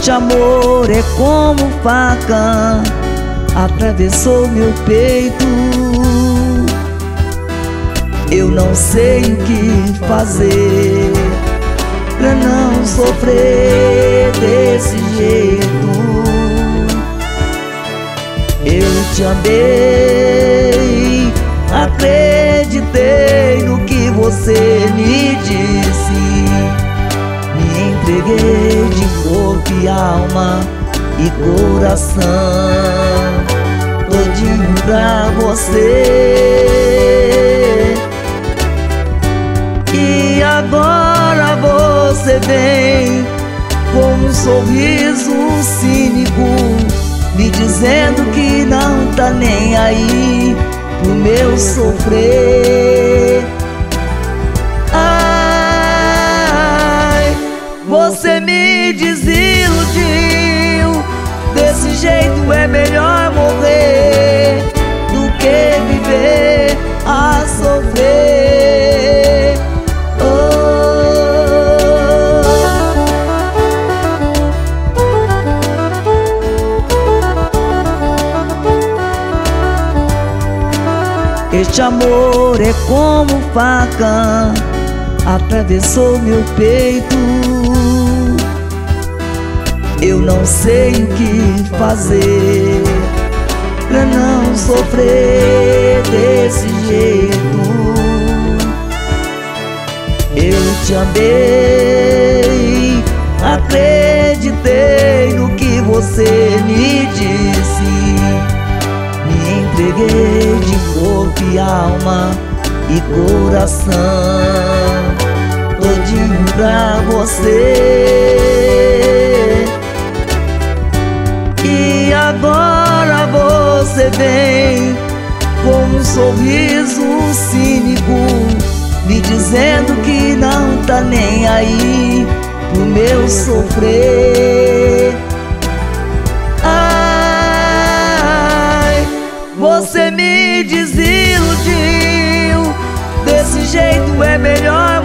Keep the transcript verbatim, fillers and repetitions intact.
Este amor é como faca, atravessou meu peito. Eu não sei o que fazer pra não sofrer desse jeito. Eu te amei, acreditei no que você me disse. Me entreguei de corpo e alma e coração todinho pra você. E agora você vem com um sorriso cínico, me dizendo que não tá nem aí pro meu sofrer. Ai, você me desiludiu, desse jeito é melhor morrer do que viver a sofrer. Este amor é como faca, atravessou meu peito. Eu não sei o que fazer pra não sofrer desse jeito. Eu te amei, acreditei no que você me disse. Me entreguei de corpo e alma e coração todinho pra você. E agora você vem com um sorriso cínico, me dizendo que não tá nem aí pro meu sofrer. Você me desiludiu, desse jeito é melhor